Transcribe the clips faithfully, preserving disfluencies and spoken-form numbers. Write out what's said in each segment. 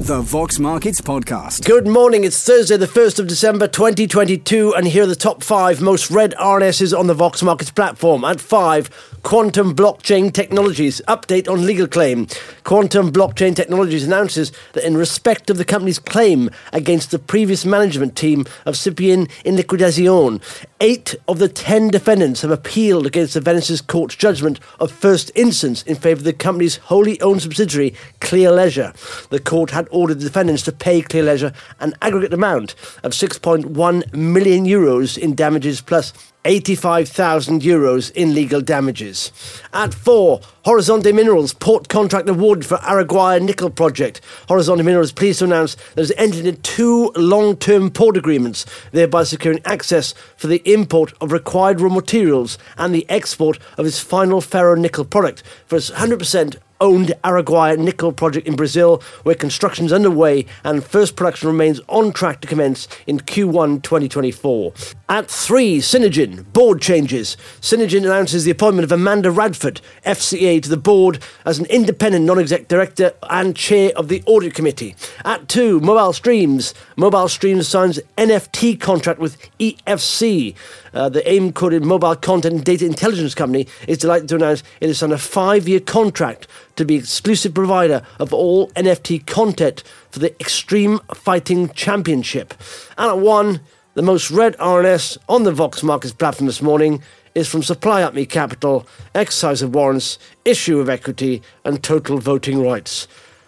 The Vox Markets Podcast. Good morning, it's Thursday the first of December twenty twenty-two, and here are the top five most read R N Ss on the Vox Markets platform. At five, Quantum Blockchain Technologies, update on legal claim. Quantum Blockchain Technologies announces that in respect of the company's claim against the previous management team of Cipien in Liquidación, eight of the ten defendants have appealed against the Venice's court's judgment of first instance in favour of the company's wholly owned subsidiary, Clear Leisure. The court had ordered the defendants to pay Clear Leisure an aggregate amount of six point one million euros in damages plus eighty-five thousand euros in legal damages. At four, Horizonte Minerals port contract awarded for Araguaia nickel project. Horizonte Minerals is pleased to announce that it has entered into two long-term port agreements, thereby securing access for the import of required raw materials and the export of its final ferro-nickel product for its one hundred percent owned Araguaia nickel project in Brazil, where construction is underway and first production remains on track to commence in Q one twenty twenty-four. At three, Synergen, board changes. Synergen announces the appointment of Amanda Radford, F C A, to the board as an independent non-exec director and chair of the audit committee. At two, Mobile Streams. Mobile Streams signs N F T contract with E F C. Uh, the AIM-coded mobile content and data intelligence company is delighted to announce it has signed a five-year contract to be exclusive provider of all N F T content for the Extreme Fighting Championship. And at one, the most read R N S on the Vox Markets platform this morning is from Supply Up Me Capital, exercise of warrants, issue of equity and total voting rights.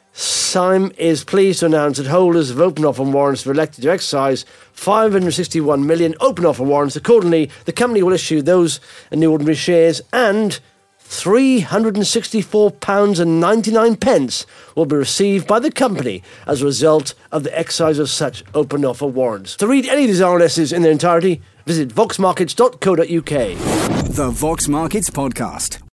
Syme is pleased to announce that holders of open offer warrants are elected to exercise five hundred sixty-one million open offer warrants. Accordingly, the company will issue those new ordinary shares, and three hundred sixty-four pounds ninety-nine will be received by the company as a result of the exercise of such open offer warrants. To read any of these R N Ss in their entirety, visit vox markets dot co dot uk. The Vox Markets Podcast.